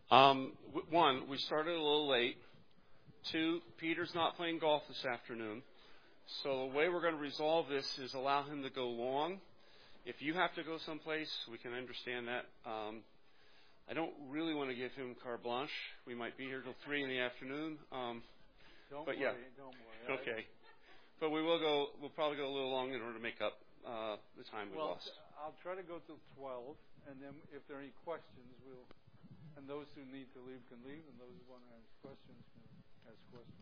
One, we started a little late. Two, Peter's not playing golf this afternoon. So the way we're going to resolve this is allow him to go long. If you have to go someplace, we can understand that. I don't really want to give him carte blanche. We might be here till 3 in the afternoon. Don't worry. Okay. But we'll probably go a little long in order to make up the time we lost. I'll try to go till 12, and then if there are any questions, and those who need to leave can leave, and those who want to ask questions can ask questions.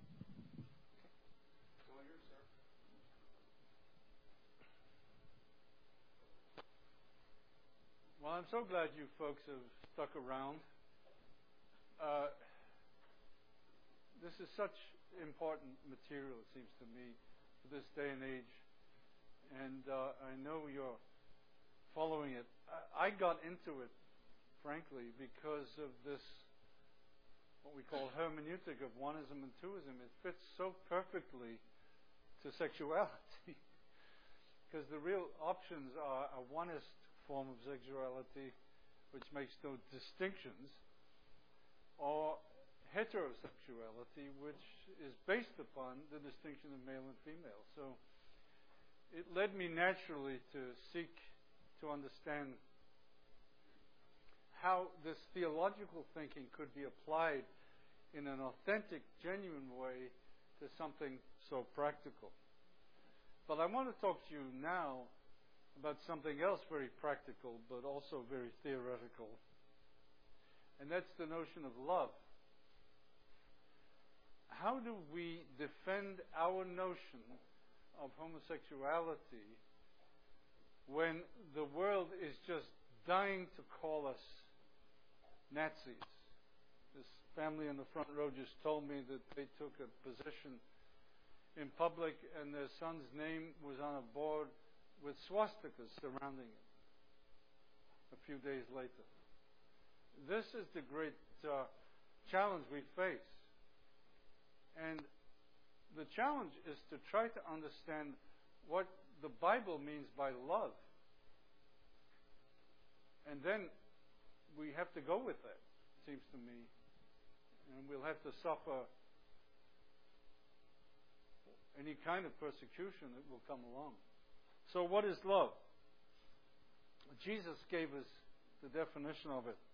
Well, I'm so glad you folks have stuck around. This is such important material, it seems to me, for this day and age. And I know you're following it. I got into it, frankly, because of this, what we call hermeneutic of oneism and twoism. It fits so perfectly to sexuality. Because the real options are a onist form of sexuality, which makes no distinctions, or heterosexuality, which is based upon the distinction of male and female. So it led me naturally to seek to understand how this theological thinking could be applied in an authentic, genuine way to something so practical. But I want to talk to you now about something else very practical, but also very theoretical. And that's the notion of love. How do we defend our notion of homosexuality when the world is just dying to call us Nazis? This family in the front row just told me that they took a position in public and their son's name was on a board with swastikas surrounding it a few days later. This is the great challenge we face. And the challenge is to try to understand what the Bible means by love. And then we have to go with that, it seems to me. And we'll have to suffer any kind of persecution that will come along. So what is love? Jesus gave us the definition of it.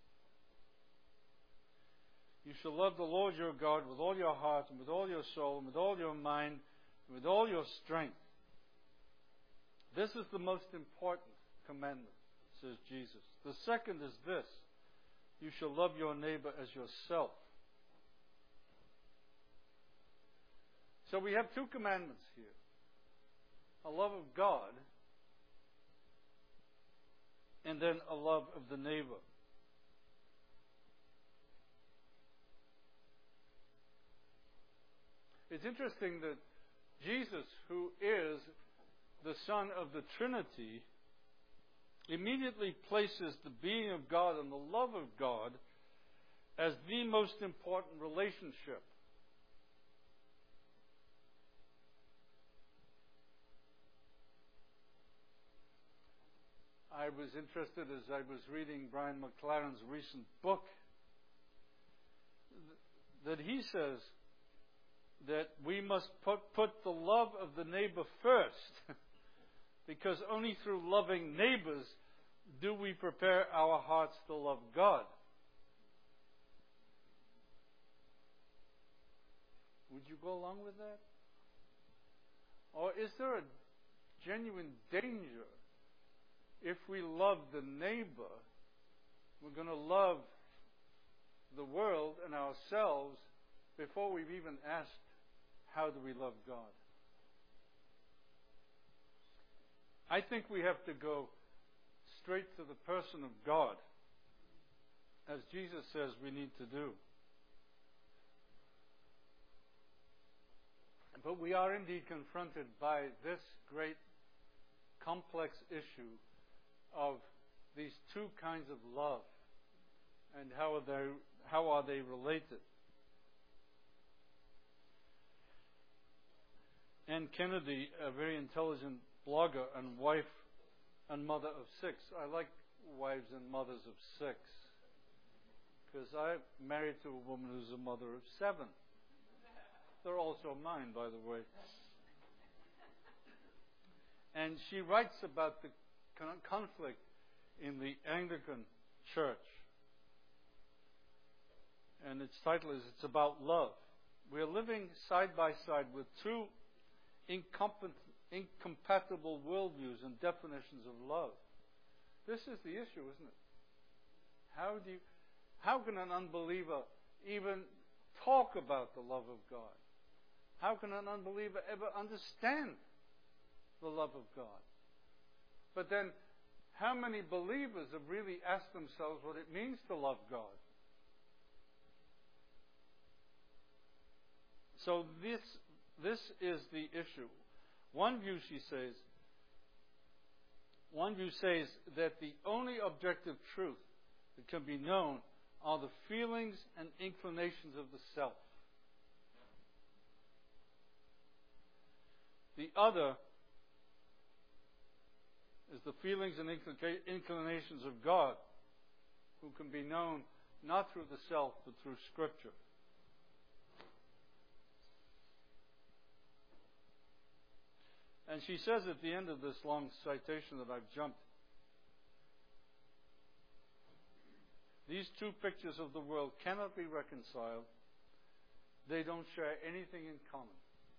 You shall love the Lord your God with all your heart and with all your soul and with all your mind and with all your strength. This is the most important commandment, says Jesus. The second is this: you shall love your neighbor as yourself. So we have two commandments here. A love of God and then a love of the neighbor. It's interesting that Jesus, who is the Son of the Trinity, immediately places the being of God and the love of God as the most important relationship. I was interested as I was reading Brian McLaren's recent book that he says that we must put the love of the neighbor first, because only through loving neighbors do we prepare our hearts to love God. Would you go along with that? Or is there a genuine danger if we love the neighbor, we're going to love the world and ourselves before we've even asked, how do we love God? I think we have to go straight to the person of God, as Jesus says we need to do. But we are indeed confronted by this great complex issue of these two kinds of love and how are they related. Ann Kennedy, a very intelligent blogger and wife and mother of 6. I like wives and mothers of 6 because I'm married to a woman who's a mother of 7. They're also mine, by the way. And she writes about the conflict in the Anglican Church. And its title is, It's About Love. We're living side by side with two incompatible worldviews and definitions of love. This is the issue, isn't it? How can an unbeliever even talk about the love of God? How can an unbeliever ever understand the love of God? But then, how many believers have really asked themselves what it means to love God? So this is the issue. One view says that the only objective truth that can be known are the feelings and inclinations of the self. The other is the feelings and inclinations of God, who can be known not through the self, but through Scripture. And she says at the end of this long citation that I've jumped, these two pictures of the world cannot be reconciled. They don't share anything in common.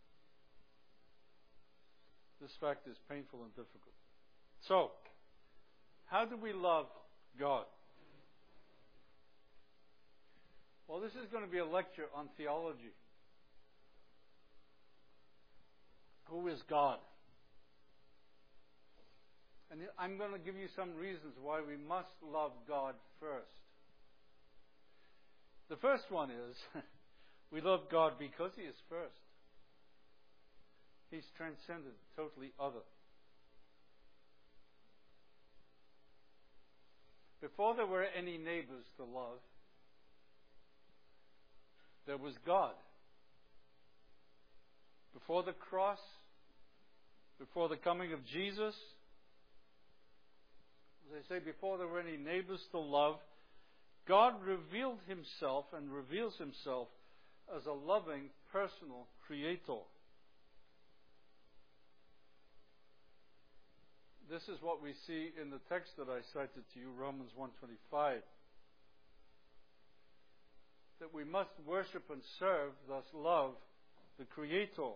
This fact is painful and difficult. So, how do we love God? Well, this is going to be a lecture on theology. Who is God? And I'm going to give you some reasons why we must love God first. The first one is, we love God because He is first. He's transcendent, totally other. Before there were any neighbors to love, there was God. Before the cross, before the coming of Jesus, as I say, before there were any neighbors to love, God revealed Himself and reveals Himself as a loving, personal Creator. This is what we see in the text that I cited to you, Romans 1:25. That we must worship and serve, thus love, the Creator.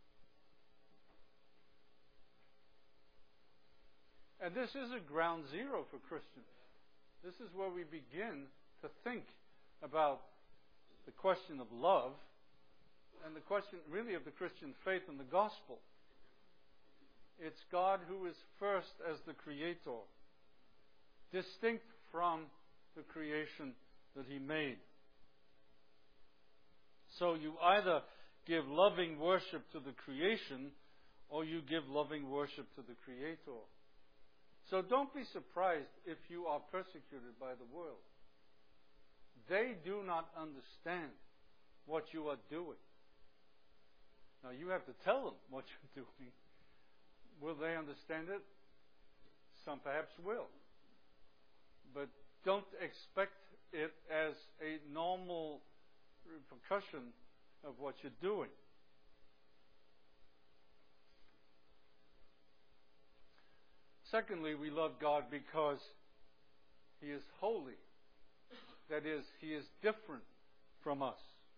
And this is a ground zero for Christians. This is where we begin to think about the question of love and the question really of the Christian faith and the gospel. It's God who is first as the Creator, distinct from the creation that He made. So you either give loving worship to the creation, or you give loving worship to the Creator. So don't be surprised if you are persecuted by the world. They do not understand what you are doing. Now you have to tell them what you're doing. Will they understand it? Some perhaps will. But don't expect it as a normal repercussion of what you're doing. Secondly, we love God because He is holy. That is, He is different from us.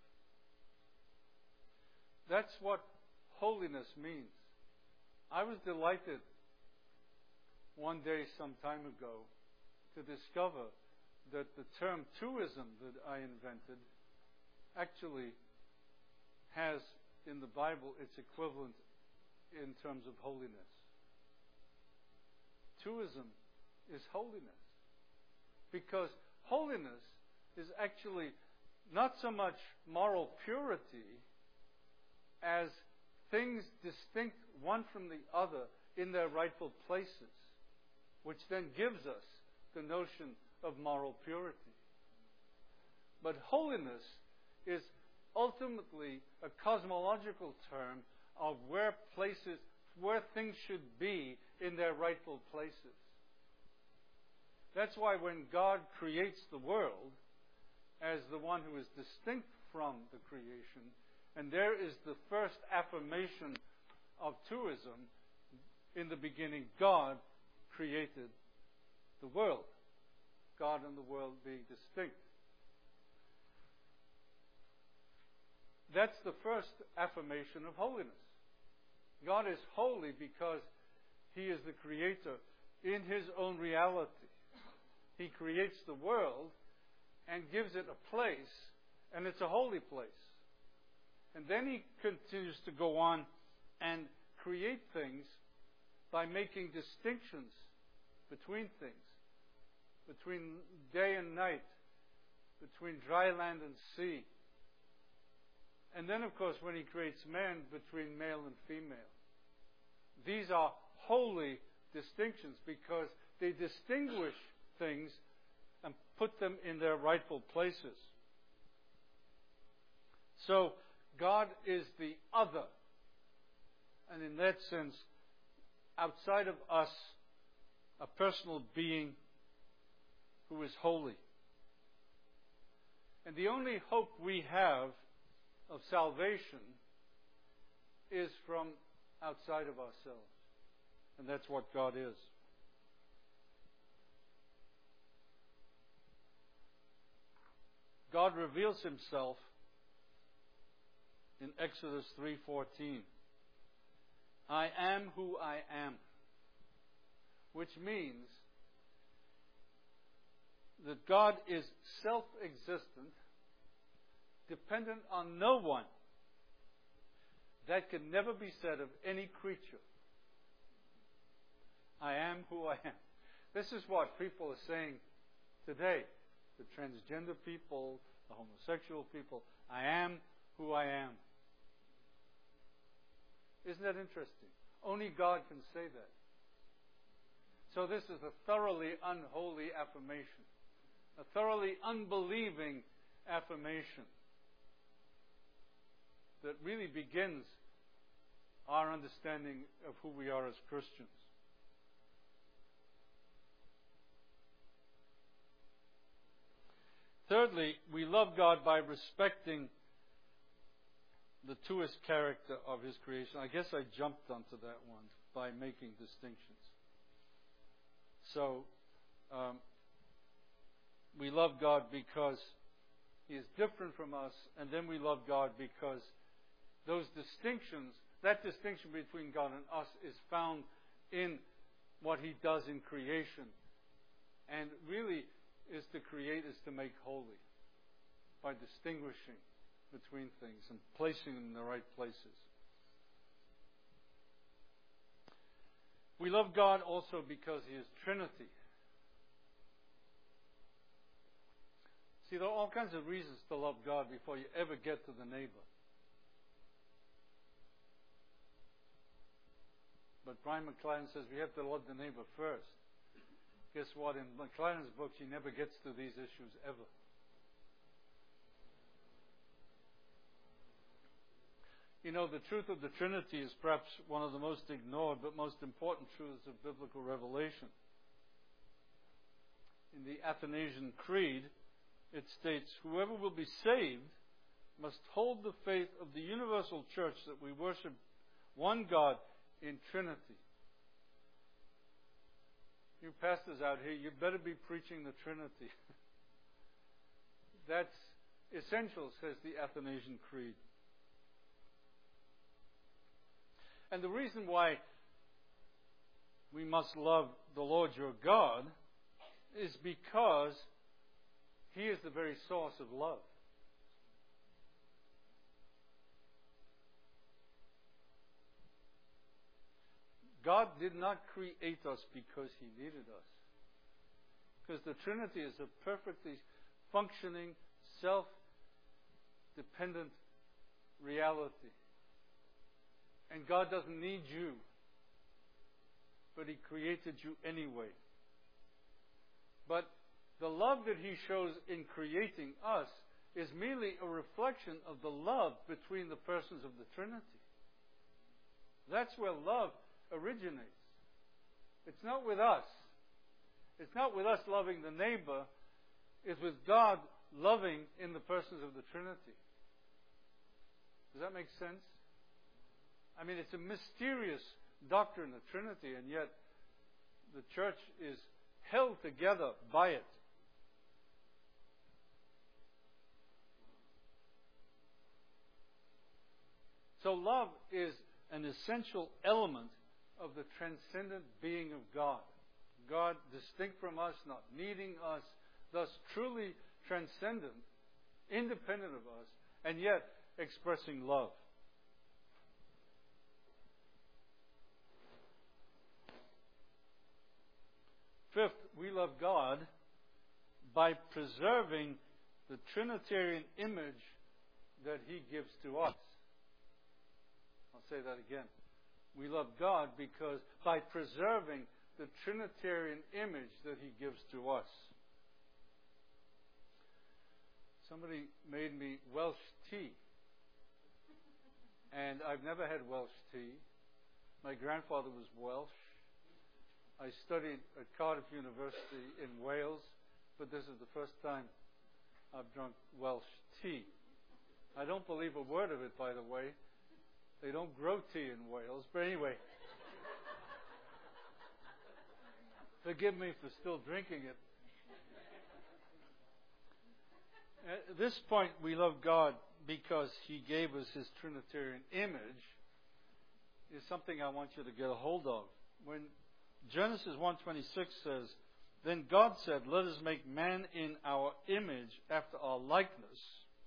That's what holiness means. I was delighted one day some time ago to discover that the term truism that I invented actually has in the Bible its equivalent in terms of holiness. Truism is holiness. Because holiness is actually not so much moral purity as things distinct one from the other in their rightful places, which then gives us the notion of moral purity. But holiness is ultimately a cosmological term of where things should be in their rightful places. That's why when God creates the world, as the one who is distinct from the creation. And there is the first affirmation of Tuism. In the beginning, God created the world. God and the world being distinct. That's the first affirmation of holiness. God is holy because He is the creator in His own reality. He creates the world and gives it a place, and it's a holy place. And then He continues to go on and create things by making distinctions between things, between day and night, between dry land and sea. And then, of course, when He creates man, between male and female. These are holy distinctions because they distinguish things and put them in their rightful places. So, God is the other. And in that sense, outside of us, a personal being who is holy. And the only hope we have of salvation is from outside of ourselves. And that's what God is. God reveals Himself in Exodus 3:14. I am who I am. Which means that God is self-existent, dependent on no one. That can never be said of any creature. I am who I am. This is what people are saying today. The transgender people, the homosexual people. I am who I am. Isn't that interesting? Only God can say that. So this is a thoroughly unholy affirmation. A thoroughly unbelieving affirmation that really begins our understanding of who we are as Christians. Thirdly, we love God by respecting the Tuist character of His creation. I guess I jumped onto that one by making distinctions. So, we love God because He is different from us, and then we love God because those distinctions, that distinction between God and us is found in what He does in creation. And really is to create, is to make holy by distinguishing between things and placing them in the right places. We love God also because He is Trinity. See, there are all kinds of reasons to love God before you ever get to the neighbor. But Brian McLaren says we have to love the neighbor first. Guess what? In McLaren's books, he never gets to these issues ever. You know, the truth of the Trinity is perhaps one of the most ignored but most important truths of biblical revelation. In the Athanasian Creed, it states, whoever will be saved must hold the faith of the universal church that we worship one God in Trinity. You pastors out here, you better be preaching the Trinity. That's essential, says the Athanasian Creed. And the reason why we must love the Lord your God is because He is the very source of love. God did not create us because He needed us. Because the Trinity is a perfectly functioning, self-dependent reality. And God doesn't need you, but He created you anyway. But the love that He shows in creating us is merely a reflection of the love between the persons of the Trinity. That's where love originates. It's not with us. It's not with us loving the neighbor. It's with God loving in the persons of the Trinity. Does that make sense? I mean, it's a mysterious doctrine of Trinity, and yet the church is held together by it. So love is an essential element of the transcendent being of God. God distinct from us, not needing us, thus truly transcendent, independent of us, and yet expressing love. Fifth, we love God by preserving the Trinitarian image that He gives to us. I'll say that again. We love God because by preserving the Trinitarian image that He gives to us. Somebody made me Welsh tea. And I've never had Welsh tea. My grandfather was Welsh. I studied at Cardiff University in Wales, but this is the first time I've drunk Welsh tea. I don't believe a word of it, by the way. They don't grow tea in Wales, but anyway. Forgive me for still drinking it. At this point, we love God because He gave us His Trinitarian image, is something I want you to get a hold of. When Genesis 1:26 says, "Then God said, let us make man in our image after our likeness."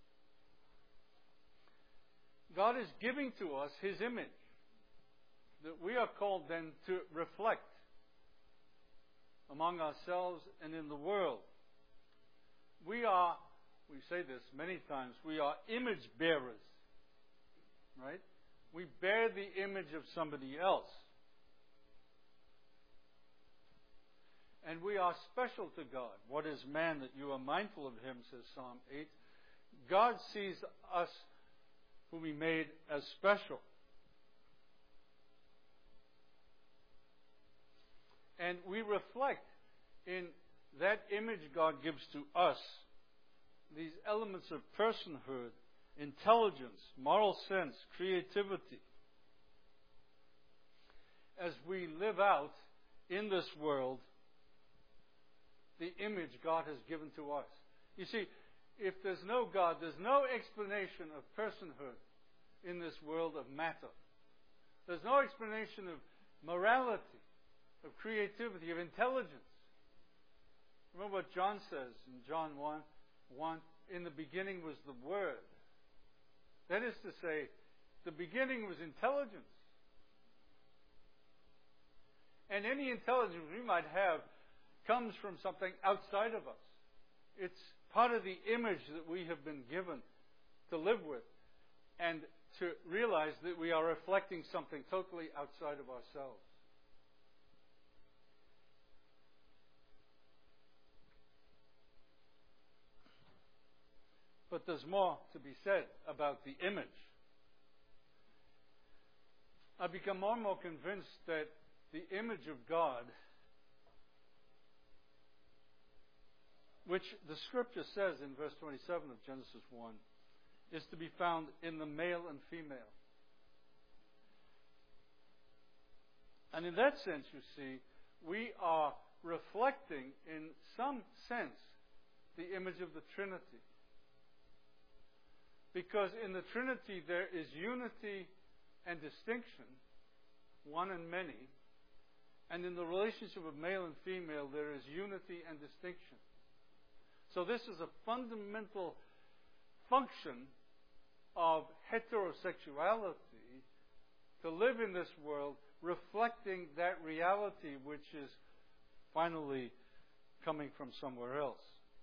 God is giving to us His image that we are called then to reflect among ourselves and in the world. We say this many times, we are image bearers, right? We bear the image of somebody else. And we are special to God. What is man that you are mindful of him, says Psalm 8. God sees us, whom He made, as special. And we reflect in that image God gives to us these elements of personhood, intelligence, moral sense, creativity. As we live out in this world the image God has given to us. You see, if there's no God, there's no explanation of personhood in this world of matter. There's no explanation of morality, of creativity, of intelligence. Remember what John says in John 1, in the beginning was the Word. That is to say, the beginning was intelligence. And any intelligence we might have comes from something outside of us. It's part of the image that we have been given to live with and to realize that we are reflecting something totally outside of ourselves. But there's more to be said about the image. I've become more and more convinced that the image of God, which the Scripture says in verse 27 of Genesis 1, is to be found in the male and female. And in that sense, you see, we are reflecting, in some sense, the image of the Trinity. Because in the Trinity there is unity and distinction, one and many. And in the relationship of male and female there is unity and distinction. So this is a fundamental function of heterosexuality, to live in this world reflecting that reality which is finally coming from somewhere else.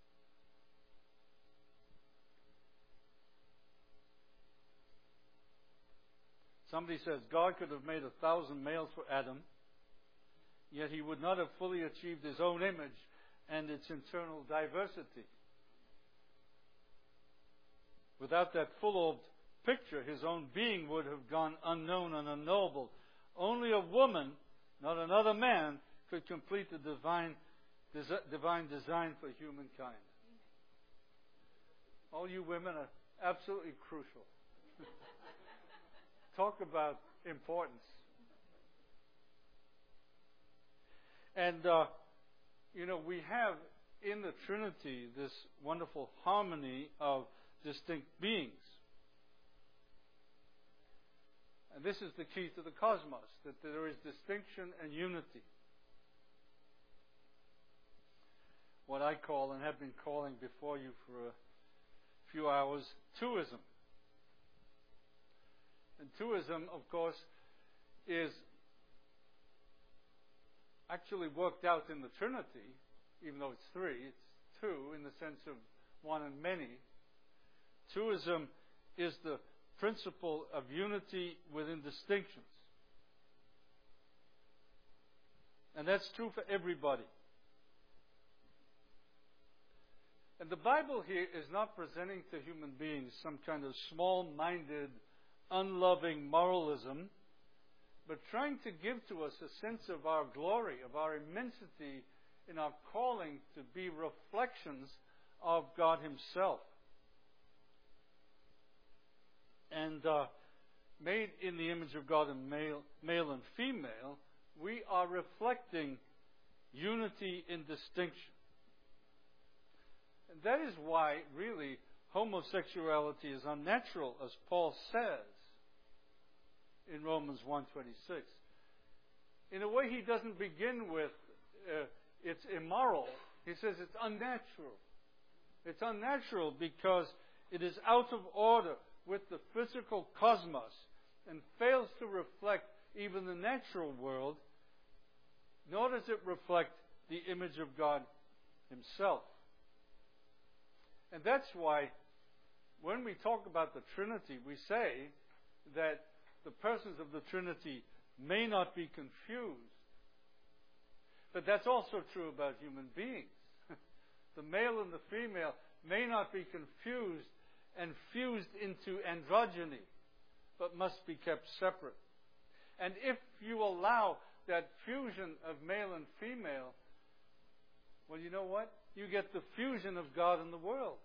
Somebody says God could have made 1,000 males for Adam, yet He would not have fully achieved His own image and its internal diversity. Without that full-orbed picture, His own being would have gone unknown and unknowable. Only a woman, not another man, could complete the divine design for humankind. All you women are absolutely crucial. Talk about importance. And, we have in the Trinity this wonderful harmony of distinct beings. And this is the key to the cosmos, that there is distinction and unity. What I call, and have been calling before you for a few hours, twoism. And twoism, of course, is actually worked out in the Trinity, even though it's three, it's two in the sense of one and many. Twoism is the principle of unity within distinctions. And that's true for everybody. And the Bible here is not presenting to human beings some kind of small-minded, unloving moralism, but trying to give to us a sense of our glory, of our immensity in our calling to be reflections of God Himself. And made in the image of God and male and female, we are reflecting unity in distinction. And that is why, really, homosexuality is unnatural, as Paul says in Romans 1:26. In a way, he doesn't begin with it's immoral. He says it's unnatural. It's unnatural because it is out of order with the physical cosmos and fails to reflect even the natural world, nor does it reflect the image of God Himself. And that's why when we talk about the Trinity, we say that the persons of the Trinity may not be confused. But that's also true about human beings. The male and the female may not be confused and fused into androgyny, but must be kept separate. And if you allow that fusion of male and female, well, you know what? You get the fusion of God and the world.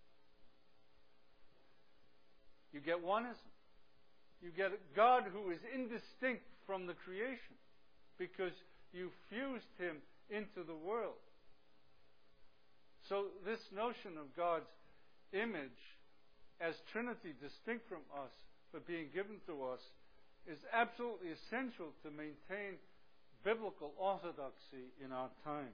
You get oneism. You get God who is indistinct from the creation because you fused Him into the world. So this notion of God's image as Trinity distinct from us but being given to us is absolutely essential to maintain biblical orthodoxy in our time.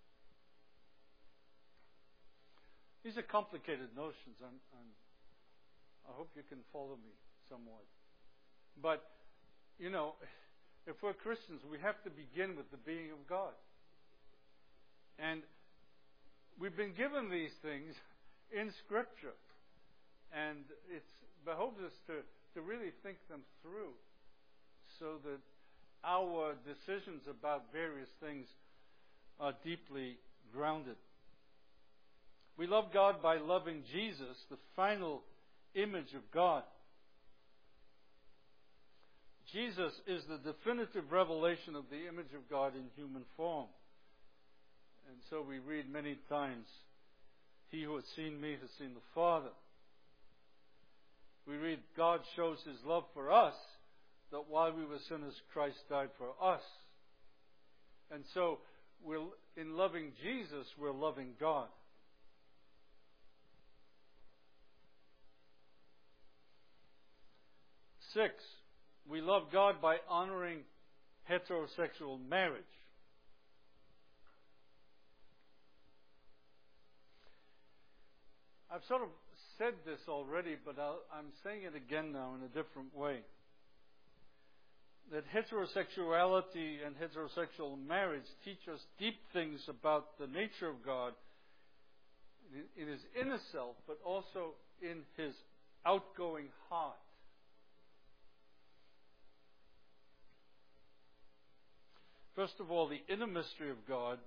These are complicated notions. I hope you can follow me somewhat. But, if we're Christians, we have to begin with the being of God. And we've been given these things in Scripture. And it behoves us to really think them through so that our decisions about various things are deeply grounded. We love God by loving Jesus, the final image of God. Jesus is the definitive revelation of the image of God in human form. And so we read many times, "He who has seen me has seen the Father." We read, God shows His love for us, that while we were sinners, Christ died for us. And so, in loving Jesus, we're loving God. Six, we love God by honoring heterosexual marriage. I've sort of said this already, but I'm saying it again now in a different way. That heterosexuality and heterosexual marriage teach us deep things about the nature of God in His inner self, but also in His outgoing heart. First of all, the inner mystery of God.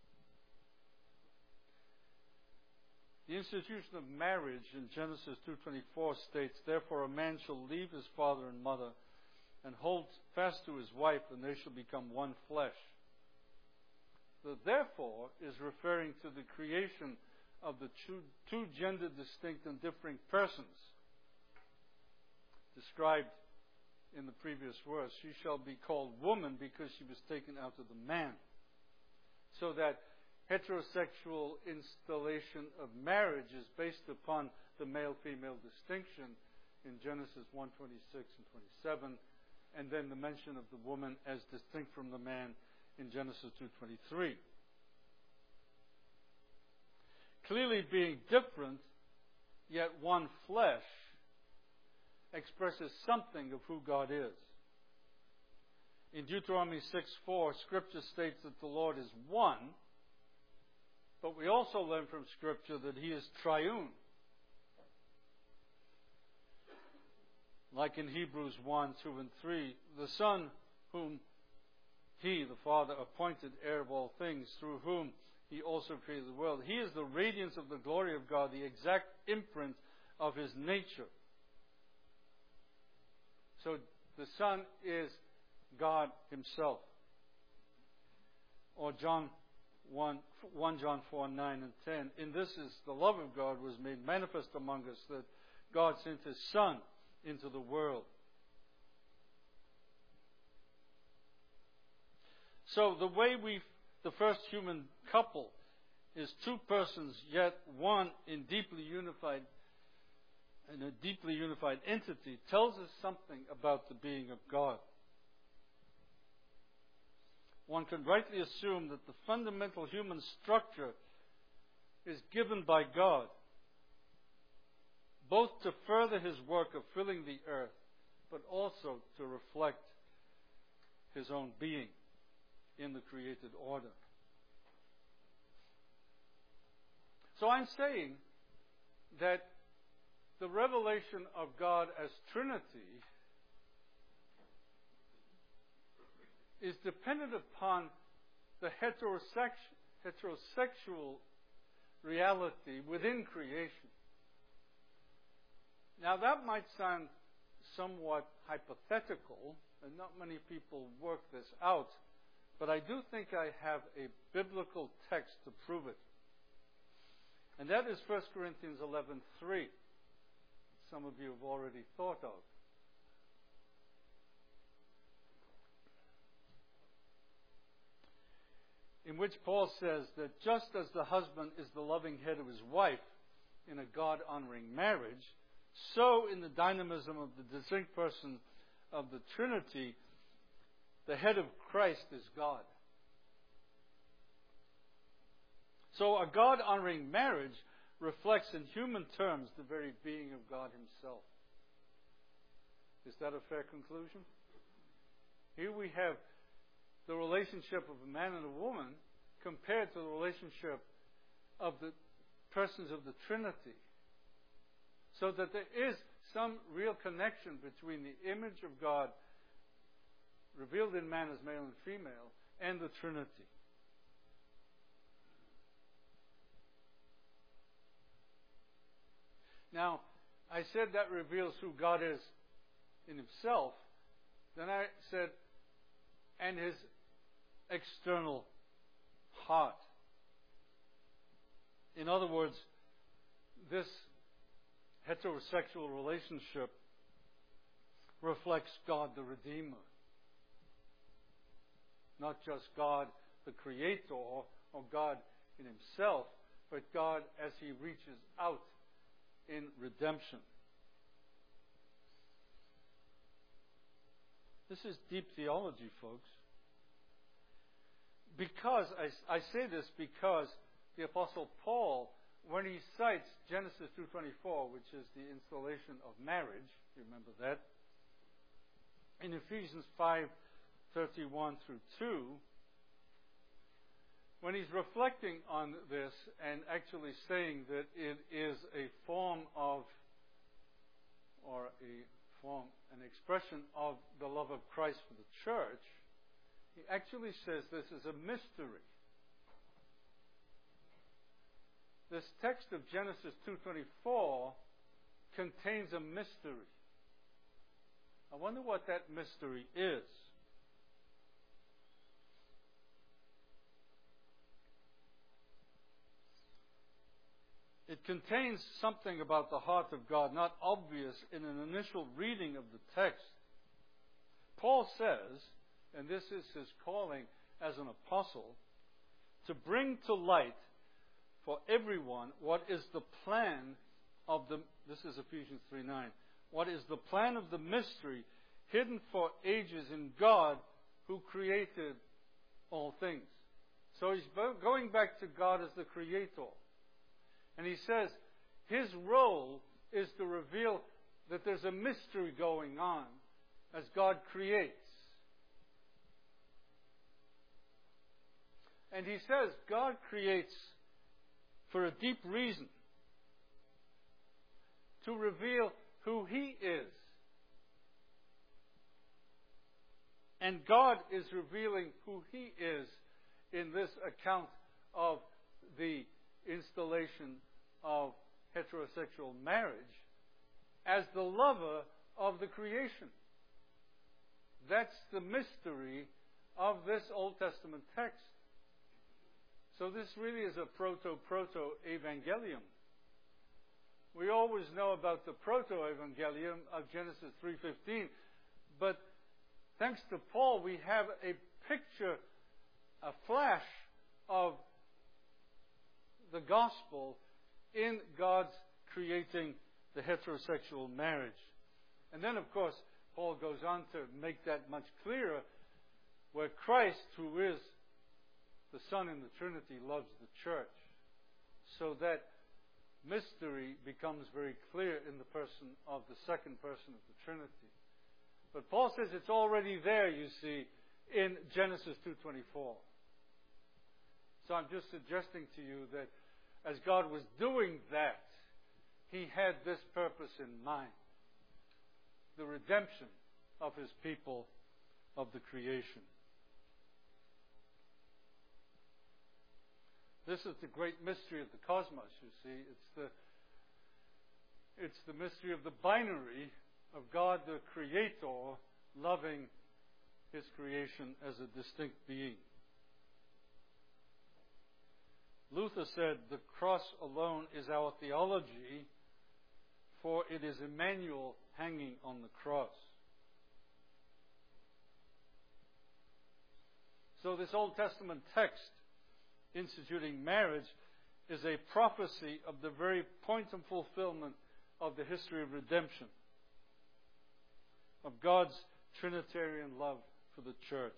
The institution of marriage in Genesis 2:24 states, "Therefore a man shall leave his father and mother and hold fast to his wife, and they shall become one flesh." The "therefore" is referring to the creation of the two gender distinct and differing persons described in the previous verse. She shall be called woman because she was taken out of the man. So that heterosexual installation of marriage is based upon the male-female distinction in Genesis 1:26 and 27, and then the mention of the woman as distinct from the man in Genesis 2:23. Clearly being different, yet one flesh, expresses something of who God is. In Deuteronomy 6:4, Scripture states that the Lord is one, but we also learn from Scripture that He is triune. Like in Hebrews 1, 2, and 3, the Son whom He, the Father, appointed heir of all things, through whom He also created the world. He is the radiance of the glory of God, the exact imprint of His nature. So the Son is God Himself. Or John 1 John 4, 9 and 10. In this is the love of God was made manifest among us, that God sent His Son into the world. So the way the first human couple is two persons, yet one in a deeply unified entity, tells us something about the being of God. One can rightly assume that the fundamental human structure is given by God, both to further His work of filling the earth, but also to reflect His own being in the created order. So I'm saying that the revelation of God as Trinity is dependent upon the heterosexual reality within creation. Now that might sound somewhat hypothetical, and not many people work this out, but I do think I have a biblical text to prove it. And that is 1 Corinthians 11:3. Some of you have already thought of. In which Paul says that just as the husband is the loving head of his wife in a God-honoring marriage, so in the dynamism of the distinct person of the Trinity, the head of Christ is God. So a God-honoring marriage reflects in human terms the very being of God Himself. Is that a fair conclusion? Here we have the relationship of a man and a woman compared to the relationship of the persons of the Trinity. So that there is some real connection between the image of God revealed in man as male and female and the Trinity. Now, I said that reveals who God is in Himself. Then I said, and His external heart. In other words, this heterosexual relationship reflects God the Redeemer. Not just God the Creator or God in Himself, but God as He reaches out in redemption. This is deep theology, folks. Because, I say this because the Apostle Paul, when he cites Genesis 2:24, which is the installation of marriage, you remember that, in Ephesians 5:31 through 2, when he's reflecting on this and actually saying that it is a form of, or an expression of the love of Christ for the church, he actually says this is a mystery. This text of Genesis 2:24 contains a mystery. I wonder what that mystery is. It contains something about the heart of God, not obvious in an initial reading of the text. Paul says, and this is his calling as an apostle, to bring to light for everyone what is the plan of the, this is Ephesians 3:9, what is the plan of the mystery hidden for ages in God who created all things. So he's going back to God as the creator. And he says his role is to reveal that there's a mystery going on as God creates. And he says God creates for a deep reason, to reveal who He is. And God is revealing who He is in this account of the installation of heterosexual marriage as the lover of the creation. That's the mystery of this Old Testament text. So this really is a proto-evangelium. We always know about the proto-evangelium of Genesis 3:15, but thanks to Paul, we have a picture, a flash of the gospel in God's creating the heterosexual marriage. And then, of course, Paul goes on to make that much clearer, where Christ, who is the Son in the Trinity, loves the church. So that mystery becomes very clear in the person of the second person of the Trinity. But Paul says it's already there, you see, in Genesis 2:24. So I'm just suggesting to you that as God was doing that, He had this purpose in mind: the redemption of His people of the creation. This is the great mystery of the cosmos, you see. It's the mystery of the binary of God the Creator loving His creation as a distinct being. Luther said, the cross alone is our theology, for it is Emmanuel hanging on the cross. So this Old Testament text instituting marriage is a prophecy of the very point and fulfillment of the history of redemption, of God's Trinitarian love for the church.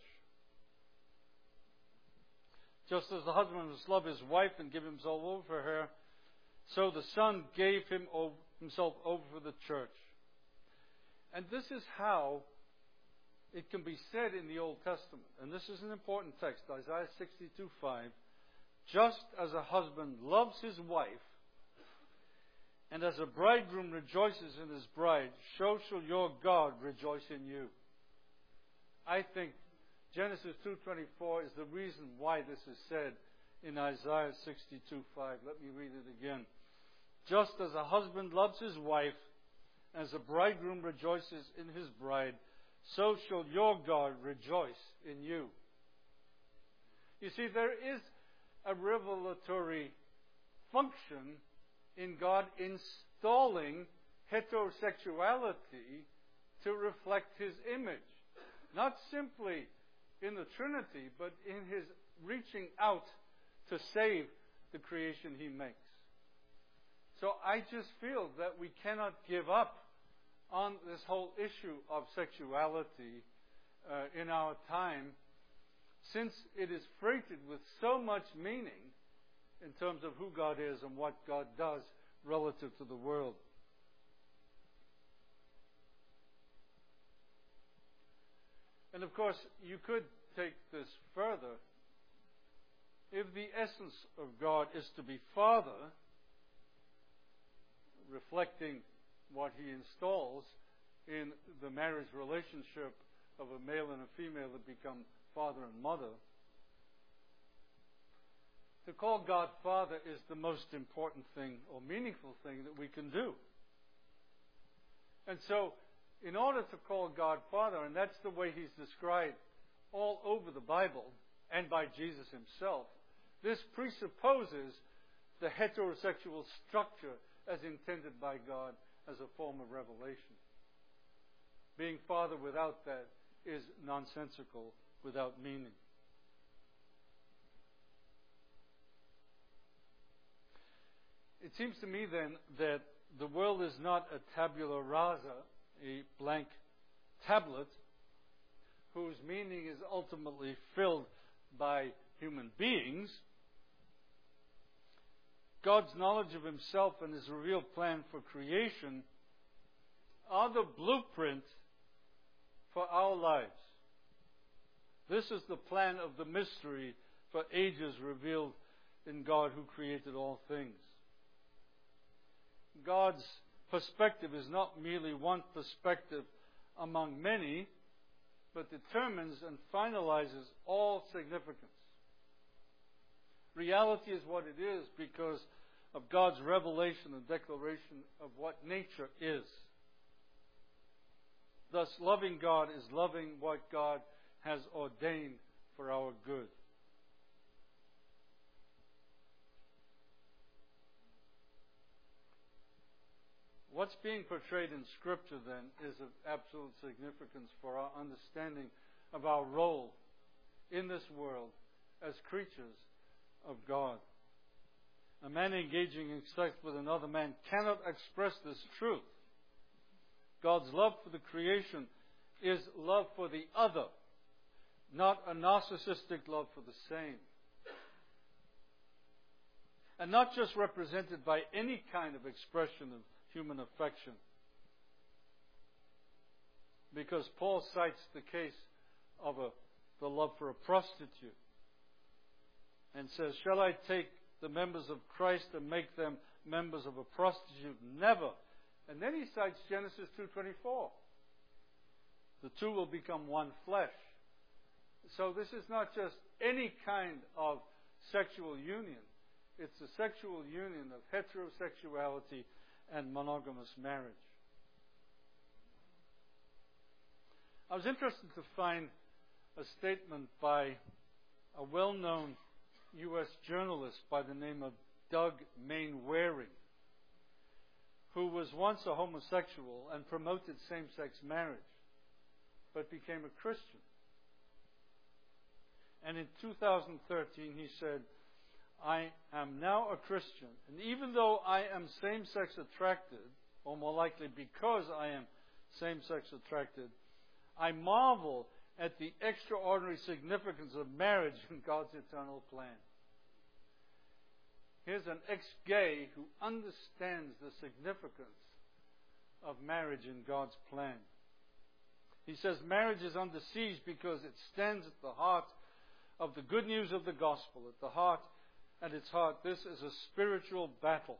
Just as the husband must love his wife and give himself over for her, so the Son gave himself over for the church. And this is how it can be said in the Old Testament. And this is an important text, Isaiah 62:5. Just as a husband loves his wife, and as a bridegroom rejoices in his bride, so shall your God rejoice in you. I think Genesis 2:24 is the reason why this is said in Isaiah 62:5. Let me read it again. Just as a husband loves his wife, as a bridegroom rejoices in his bride, so shall your God rejoice in you. You see, there is a revelatory function in God installing heterosexuality to reflect His image. Not simply in the Trinity, but in His reaching out to save the creation He makes. So I just feel that we cannot give up on this whole issue of sexuality in our time, since it is freighted with so much meaning in terms of who God is and what God does relative to the world. And of course, you could take this further. If the essence of God is to be Father, reflecting what He installs in the marriage relationship of a male and a female that become father and mother, to call God Father is the most important thing or meaningful thing that we can do. And so, in order to call God Father, and that's the way He's described all over the Bible and by Jesus Himself, this presupposes the heterosexual structure as intended by God as a form of revelation. Being father without that is nonsensical, without meaning. It seems to me then that the world is not a tabula rasa, a blank tablet, whose meaning is ultimately filled by human beings. God's knowledge of himself and his revealed plan for creation are the blueprint for our lives. This is the plan of the mystery for ages revealed in God who created all things. God's perspective is not merely one perspective among many, but determines and finalizes all significance. Reality is what it is because of God's revelation and declaration of what nature is. Thus, loving God is loving what God has ordained for our good. What's being portrayed in Scripture, then, is of absolute significance for our understanding of our role in this world as creatures of God. A man engaging in sex with another man cannot express this truth. God's love for the creation is love for the other, not a narcissistic love for the same. And not just represented by any kind of expression of human affection. Because Paul cites the case of the love for a prostitute and says, "Shall I take the members of Christ and make them members of a prostitute? Never." And then he cites Genesis 2:24. The two will become one flesh. So this is not just any kind of sexual union. It's a sexual union of heterosexuality and monogamous marriage. I was interested to find a statement by a well-known U.S. journalist by the name of Doug Mainwaring, who was once a homosexual and promoted same-sex marriage, but became a Christian. And in 2013 he said, "I am now a Christian, and even though I am same-sex attracted, or more likely because I am same-sex attracted, I marvel at the extraordinary significance of marriage in God's eternal plan." Here's an ex-gay who understands the significance of marriage in God's plan. He says, "Marriage is under siege because it stands at the heart of the good news of the gospel. At its heart, this is a spiritual battle."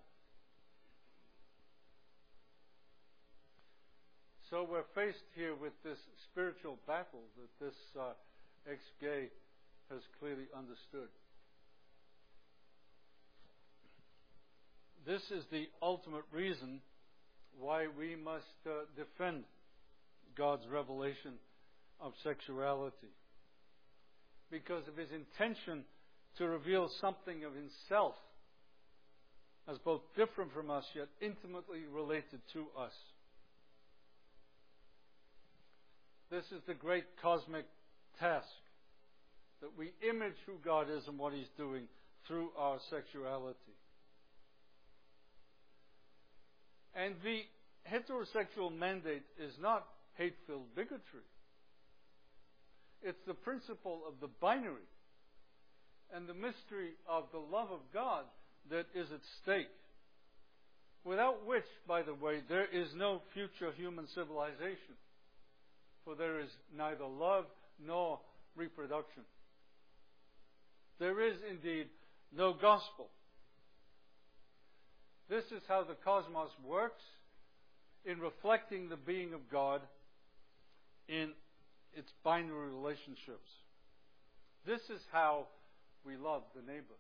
So we're faced here with this spiritual battle that this ex-gay has clearly understood. This is the ultimate reason why we must defend God's revelation of sexuality. Because of his intention to reveal something of himself as both different from us yet intimately related to us. This is the great cosmic task, that we image who God is and what he's doing through our sexuality. And the heterosexual mandate is not hate-filled bigotry. It's the principle of the binary and the mystery of the love of God that is at stake, without which, by the way, there is no future human civilization, for there is neither love nor reproduction. There is indeed no gospel. This is how the cosmos works in reflecting the being of God in its binary relationships. This is how we love the neighbor.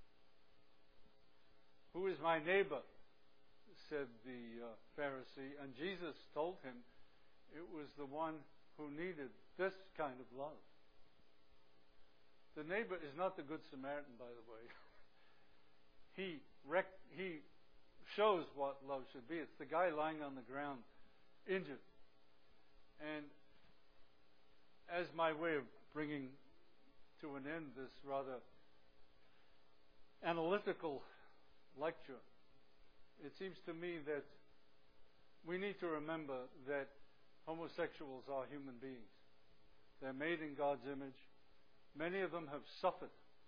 "Who is my neighbor?" said the Pharisee, and Jesus told him it was the one who needed this kind of love. The neighbor is not the Good Samaritan, by the way. He he shows what love should be. It's the guy lying on the ground, injured. And as my way of bringing to an end this rather analytical lecture, it seems to me that we need to remember that homosexuals are human beings. They're made in God's image. Many of them have suffered.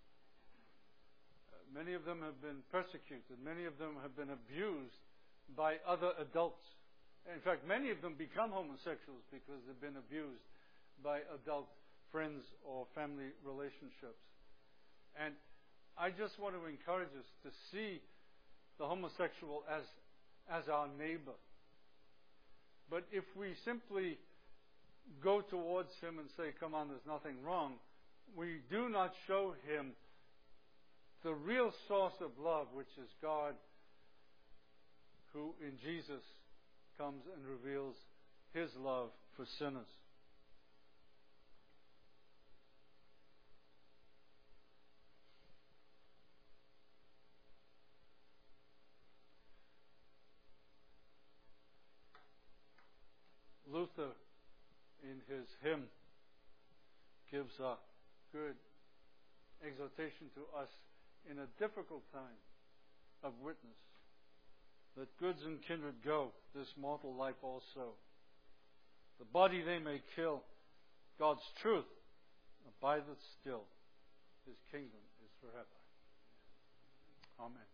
Many of them have been persecuted. Many of them have been abused by other adults. In fact, many of them become homosexuals because they've been abused by adult friends or family relationships. And I just want to encourage us to see the homosexual as our neighbor. But if we simply go towards him and say, come on, there's nothing wrong, we do not show him the real source of love, which is God, who in Jesus comes and reveals his love for sinners. Luther, in his hymn, gives a good exhortation to us in a difficult time of witness. Let goods and kindred go, this mortal life also. The body they may kill, God's truth abideth still. His kingdom is forever. Amen.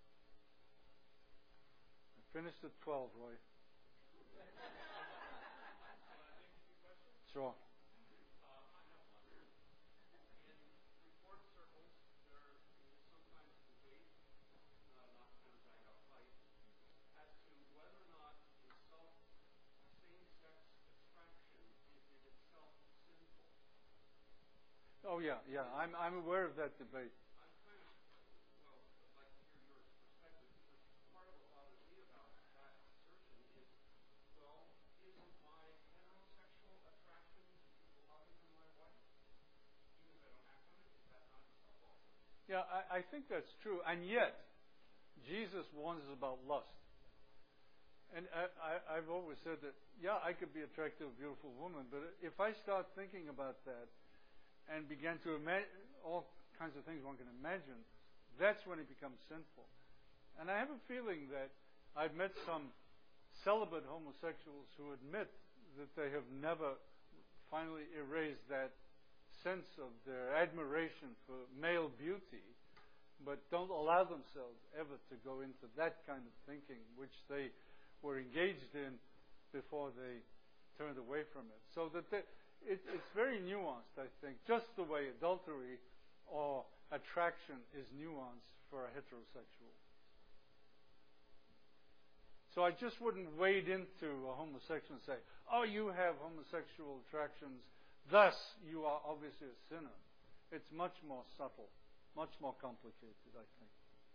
I finished at 12, Roy. Sure. Oh yeah. I'm aware of that debate. Yeah, I think that's true. And yet, Jesus warns us about lust. And I've always said that, yeah, I could be attracted to a beautiful woman, but if I start thinking about that and begin to imagine all kinds of things one can imagine, that's when it becomes sinful. And I have a feeling that I've met some celibate homosexuals who admit that they have never finally erased that sense of their admiration for male beauty, but don't allow themselves ever to go into that kind of thinking which they were engaged in before they turned away from it. So that it's very nuanced, I think, just the way adultery or attraction is nuanced for a heterosexual. So I just wouldn't wade into a homosexual and say, oh, you have homosexual attractions, thus you are obviously a sinner. It's much more subtle, much more complicated, I think.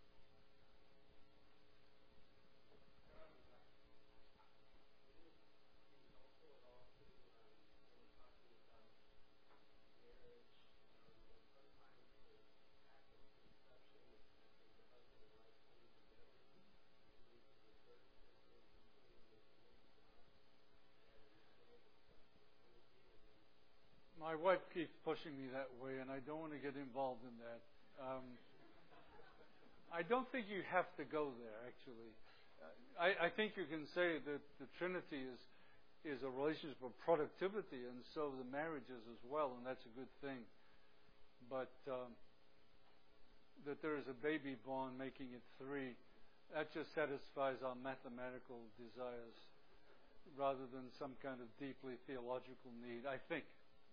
My wife keeps pushing me that way, and I don't want to get involved in that. I don't think you have to go there, actually. I think you can say that the Trinity is a relationship of productivity, and so the marriage is as well, and that's a good thing. But that there is a baby born, making it 3, that just satisfies our mathematical desires rather than some kind of deeply theological need, I think.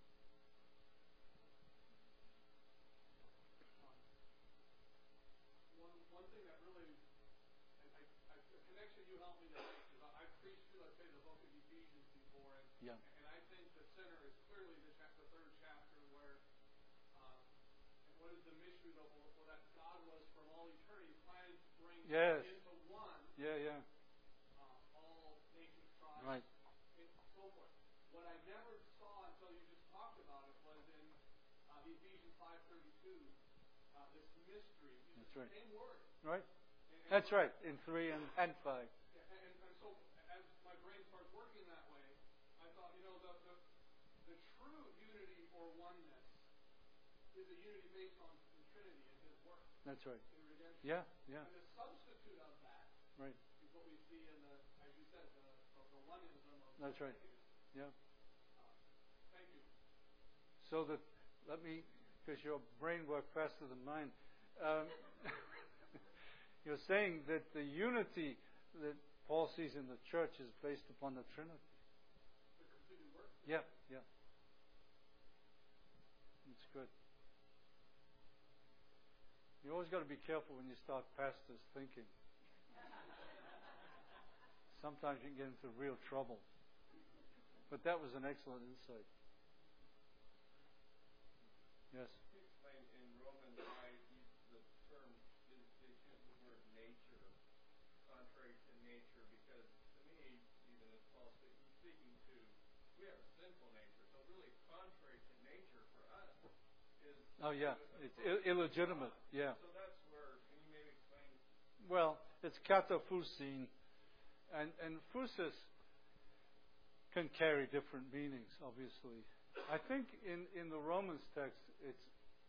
Yeah. And I think the center is clearly the third chapter where, what is the mystery of that God was from all eternity planning to bring into one. Yeah. All nations, tribes, right. And so forth. What I never saw until you just talked about it was in the Ephesians 5:32. This mystery. That's right. The same word. Right. That's right, in 3 and 5. Yeah, and so as my brain starts working that way, I thought, the true unity or oneness is a unity based on the Trinity and His work. That's right. In redemption. Yeah, yeah. And the substitute of that Right. is what we see in the, as you said, the oneism of That's right. Yeah. Thank you. So that, because your brain works faster than mine, you're saying that the unity that Paul sees in the church is based upon the Trinity. The completed work? Yeah, yeah. It's good. You always got to be careful when you start pastors thinking. Sometimes you can get into real trouble. But that was an excellent insight. Yes? Can you explain in Romans why the term is they use the word nature, contrary to nature? Because to me, even as Paul speaking to, we have a sinful nature, so really contrary to nature for us is. Oh yeah, it's illegitimate. Yeah. So that's where. Can you maybe explain? Well, it's kataphusin, and phusis can carry different meanings, obviously. I think in the Romans text, it's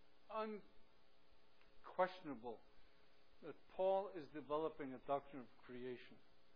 unquestionable that Paul is developing a doctrine of creation.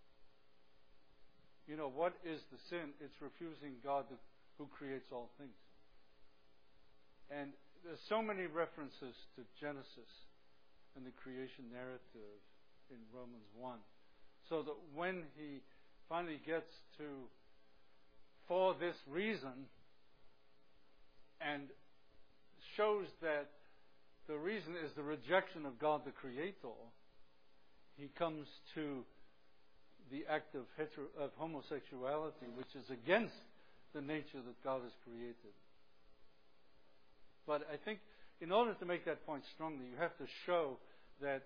What is the sin? It's refusing God who creates all things. And there's so many references to Genesis and the creation narrative in Romans 1. So that when he finally gets to, for this reason, and shows that the reason is the rejection of God the Creator, he comes to the act of homosexuality, which is against the nature that God has created. But I think in order to make that point strongly, you have to show that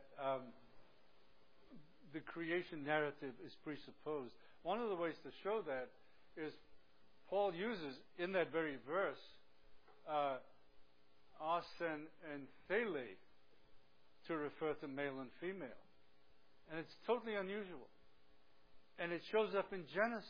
the creation narrative is presupposed. One of the ways to show that is Paul uses in that very verse arsen and thele to refer to male and female. And it's totally unusual. And it shows up in Genesis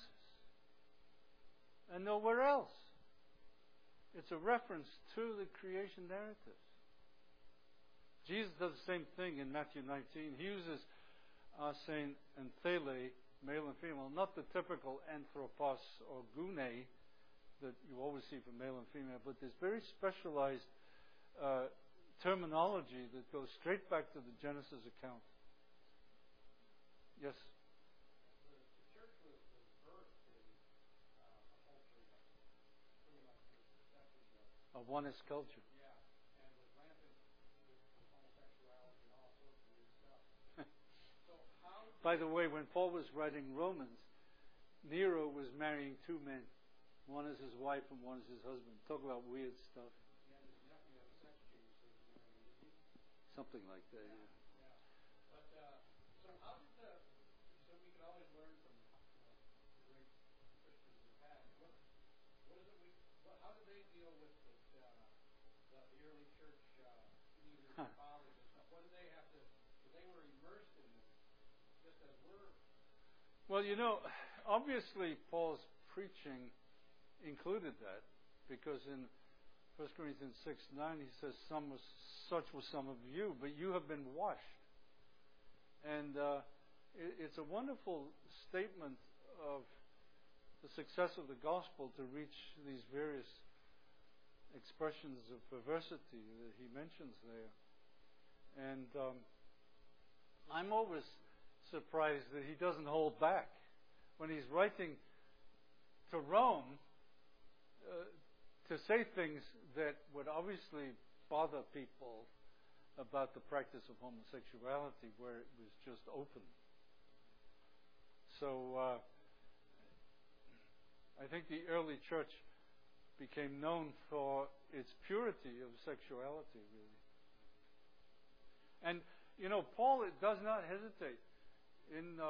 and nowhere else. It's a reference to the creation narrative. Jesus does the same thing in Matthew 19. He uses arsen and thele, male and female, not the typical anthropos or gune that you always see for male and female, but this very specialized terminology that goes straight back to the Genesis account. Yes? The church was birthed in a culture that pretty much was accepted A oneness culture. yeah, and was rampant with homosexuality and all sorts of weird stuff. So how By the way, when Paul was writing Romans, Nero was marrying two men. One is his wife and one is his husband. Talk about weird stuff. he had his nephew have a sex change so he married him, didn't he? Something like that. Yeah. Yeah. But so how did so we can always learn from the great Christians of the past. What is it how did they deal with the early church leaders and fathers and stuff? What did they have to? So they were immersed in this, just as we're. Well, obviously Paul's preaching included that, because in 1 Corinthians 6:9 he says, such was some of you, but you have been washed. And it's a wonderful statement of the success of the gospel to reach these various expressions of perversity that he mentions there. And I'm always surprised that he doesn't hold back. When he's writing to Rome, to say things that would obviously bother people about the practice of homosexuality where it was just open. So I think the early church became known for its purity of sexuality, really. And, Paul does not hesitate in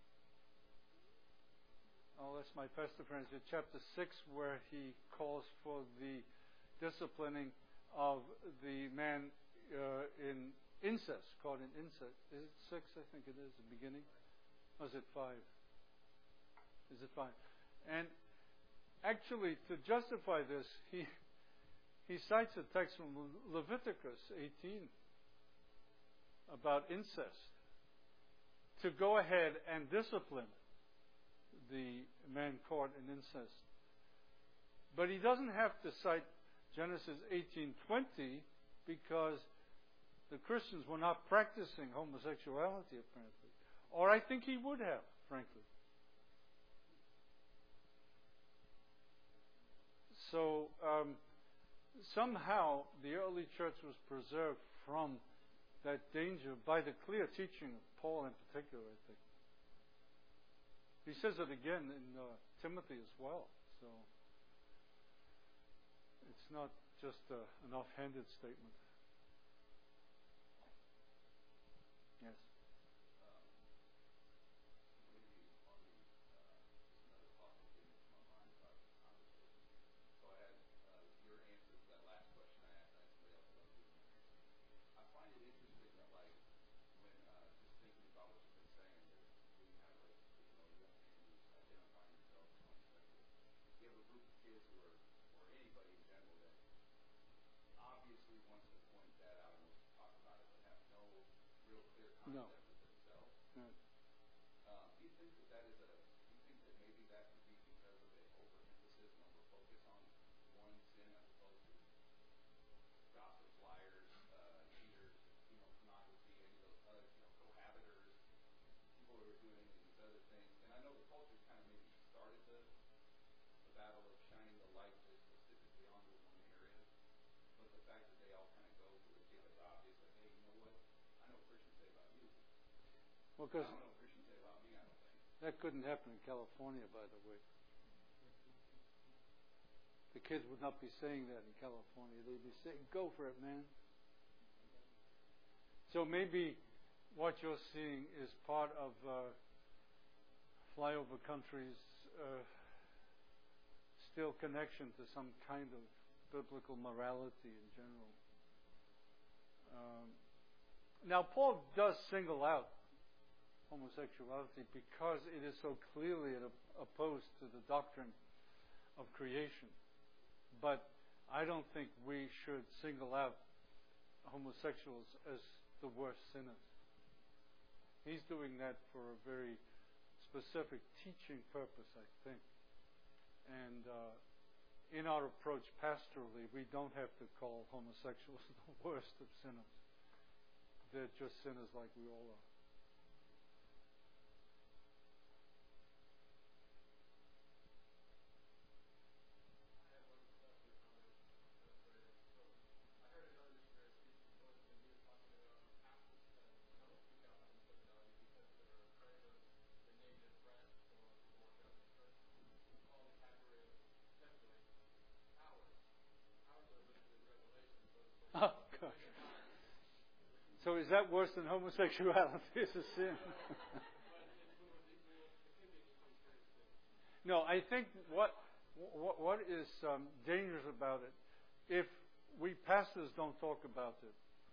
that's my pastor friends, in chapter 6, where he calls for the disciplining of the man in incest, caught in incest. Is it 6? I think it is, the beginning. Or is it 5? Is it 5? And actually, to justify this, he cites a text from Leviticus 18 about incest to go ahead and discipline the man caught in incest. But he doesn't have to cite Genesis 18:20 because the Christians were not practicing homosexuality, apparently. Or I think he would have, frankly. So somehow the early church was preserved from that danger by the clear teaching of Paul in particular, I think. He says it again in Timothy as well. So it's not just an offhanded statement. Yes. No. Right. Do you think that is a? Do you think that maybe that could be because of the overemphasis and overfocus on one sin as opposed to gossips, liars, cheaters, pornography, any of those other, cohabitors, people who are doing these other things? And I know the culture's kind of maybe started the battle of shining the light just specifically onto one area, but the fact that they all kind of go to it, it's obvious, like, hey, you know what? I know Christians say about you. Well, because I don't know Christians say about me, I don't think. that couldn't happen in California, by the way. The kids would not be saying that in California. They'd be saying, go for it, man. So maybe what you're seeing is part of flyover countries' still connection to some kind of biblical morality in general. Now, Paul does single out homosexuality because it is so clearly opposed to the doctrine of creation. But I don't think we should single out homosexuals as the worst sinners. He's doing that for a very specific teaching purpose, I think. And in our approach pastorally, we don't have to call homosexuals the worst of sinners. They're just sinners like we all are. Oh, gosh. So is that worse than homosexuality? It's a sin. No, I think what is dangerous about it, if we pastors don't talk about it,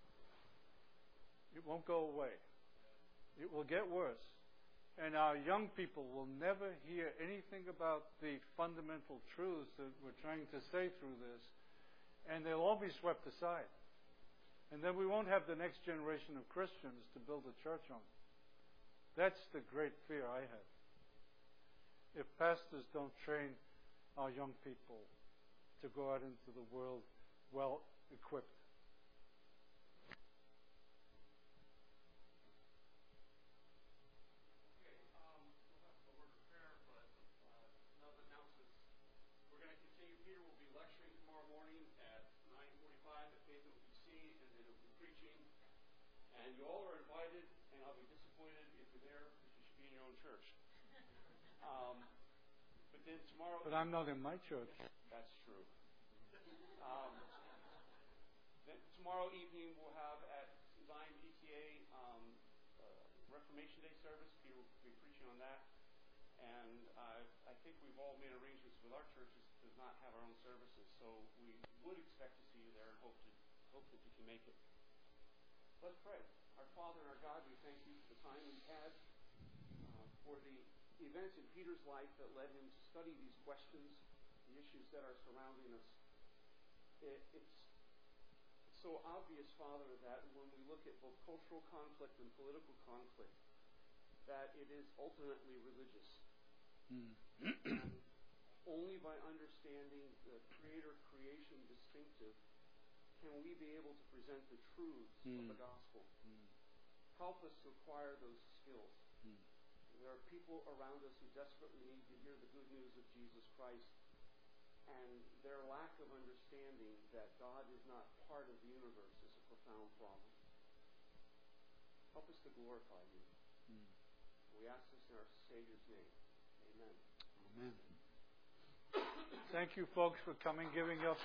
it won't go away. It will get worse. And our young people will never hear anything about the fundamental truths that we're trying to say through this. And they'll all be swept aside. And then we won't have the next generation of Christians to build a church on. That's the great fear I have. If pastors don't train our young people to go out into the world well equipped. Peter will be lecturing tomorrow morning at 9:45 at Faith OPC, and then he'll be preaching. And you all are invited, and I'll be disappointed if you're there because you should be in your own church. But then tomorrow... But I'm not in my church. That's true. Then tomorrow evening we'll have at Zion PTA Reformation Day service. Peter will be preaching on that. And I think we've all made arrangements with our churches to not have our own services, so we would expect to see you there and hope that you can make it. Let's pray. Our Father and our God, we thank you for the time we've had, for the events in Peter's life that led him to study these questions, the issues that are surrounding us. It's so obvious, Father, that when we look at both cultural conflict and political conflict, that it is ultimately religious. And only by understanding the creator-creation distinctive can we be able to present the truths of the gospel. Help us to acquire those skills. There are people around us who desperately need to hear the good news of Jesus Christ, and their lack of understanding that God is not part of the universe is a profound problem. Help us to glorify you. We ask this in our Savior's name. Amen. Amen. Thank you, folks, for coming, giving up.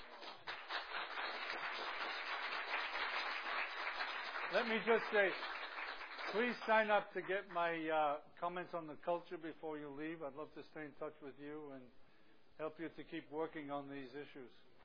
Let me just say, please sign up to get my comments on the culture before you leave. I'd love to stay in touch with you and help you to keep working on these issues.